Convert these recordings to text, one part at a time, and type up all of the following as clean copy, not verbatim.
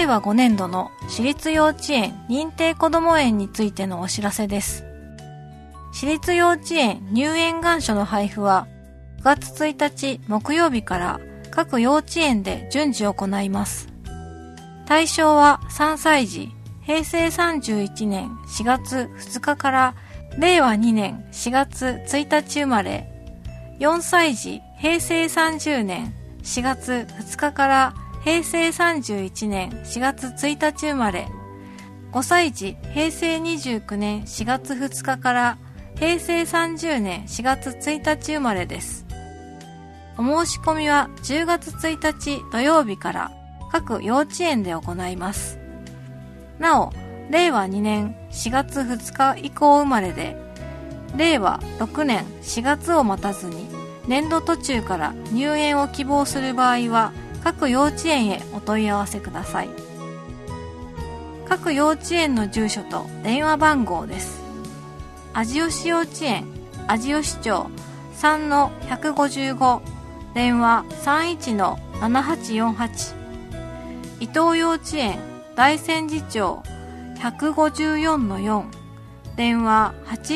和5年度の私立幼稚園認定こども園についてのお知らせです。私立幼稚園入園願書の配布は9月1日木曜日から各幼稚園で順次行います。対象は3歳児、平成31年4月2日から令和2年4月1日生まれ、4歳児、平成30年4月2日から平成31年4月1日生まれ、5歳児、平成29年4月2日から平成30年4月1日生まれです。お申し込みは10月1日土曜日から各幼稚園で行います。なお、令和2年4月2日以降生まれで、令和6年4月を待たずに年度途中から入園を希望する場合は各幼稚園へお問い合わせください。各幼稚園の住所と電話番号です。味吉幼稚園、味吉町 3-155、電話 31-7848。伊東幼稚園、大仙寺町 154-4、電話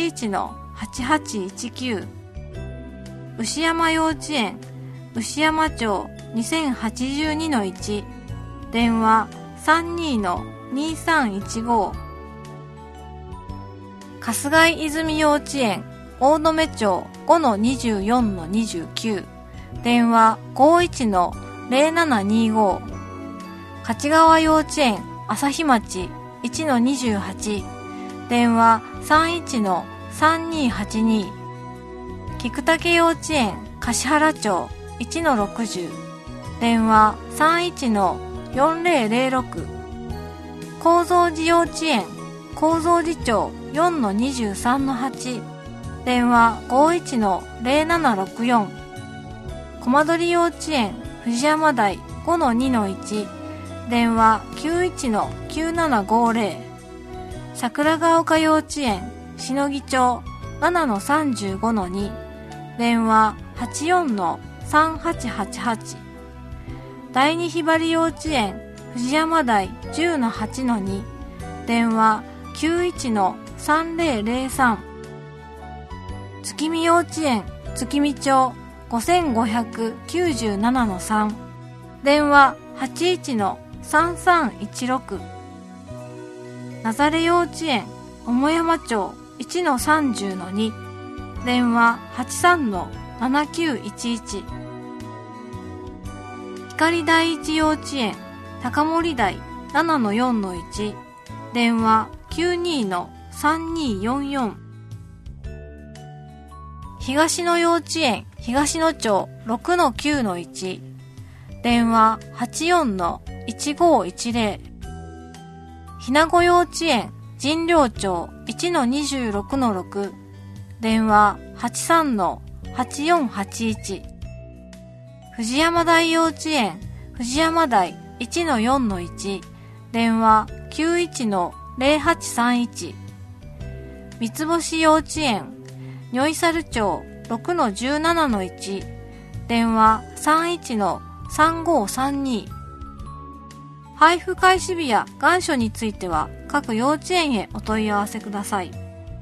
81-8819。牛山幼稚園、牛山町 2082-1、電話 32-2315。春日井泉幼稚園、大留町 5-24-29、電話 51-0725。勝川幼稚園、朝日町 1-28、電話 31-3282。菊竹幼稚園、橿原町 1-60、電話 31-4006。高蔵寺幼稚園、高蔵寺町 4-23-8、電話 51-0764。駒取幼稚園、藤山台 5-2-1、電話 91-9750。桜ヶ丘幼稚園、篠木町 7-35-2、電話 84-3888。第二ひばり幼稚園、藤山台 10-8-2、電話 91-3003。月見幼稚園、月見町 5597-3、電話 81-3316。なざれ幼稚園、桃山町 1-30-2、電話 83-7911。光第一幼稚園、高森台 7-4-1、電話 92-3244。東野幼稚園、東野町 6-9-1、電話 84-1510。ひなご幼稚園、神寮町 1-26-6、電話 83-8481。藤山台幼稚園、藤山台 1-4-1、電話 91-0831。三つ星幼稚園、如意猿町 6-17-1、電話 31-3532。配布開始日や願書については各幼稚園へお問い合わせください。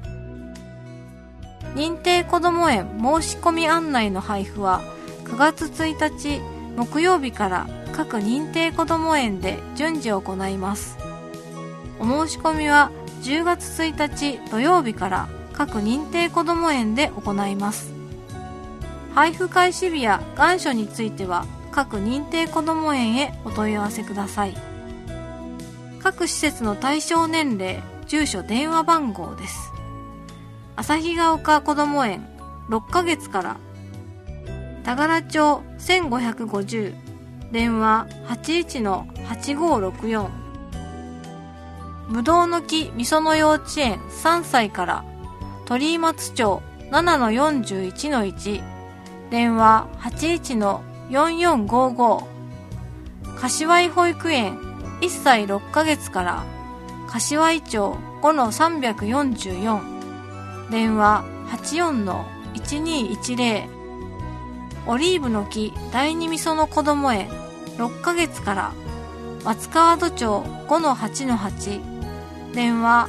認定こども園申し込み案内の配布は9月1日木曜日から各認定こども園で順次行います。お申し込みは10月1日土曜日から各認定こども園で行います。配布開始日や願書については各認定こども園へお問い合わせください。各施設の対象年齢、住所、電話番号です。旭ヶ丘こども園6ヶ月から、田柄町1550、電話 81-8564。ぶどうの木みその幼稚園3歳から、鳥居松町 7-41-1、電話 81-4455。柏井保育園1歳6ヶ月から、柏井町 5-344、電話 84-1210。オリーブの木第二みそのこども園6ヶ月から、 松川戸町 5-8-8 電話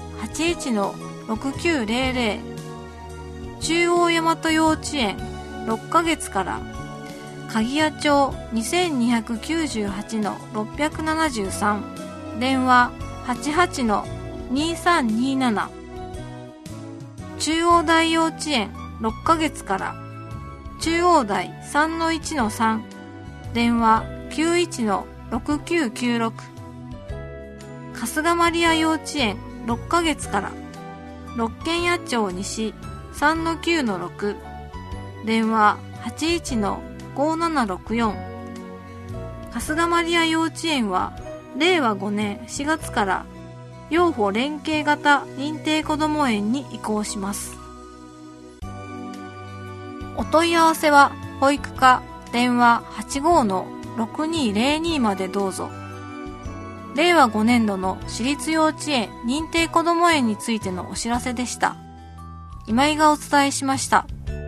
81-6900 中央大和幼稚園6ヶ月から鍵屋町 2298-673 電話 88-2327 中央大幼稚園6ヶ月から中央大 3-1-3 電話 91-6996 春日マリア幼稚園6ヶ月から六軒野町西 3-9-6 電話 81-5764 春日マリア幼稚園は令和5年4月から幼保連携型認定こども園に移行します。お問い合わせは保育課電話 85-6202 までどうぞ。令和5年度の私立幼稚園認定こども園についてのお知らせでした。今井がお伝えしました。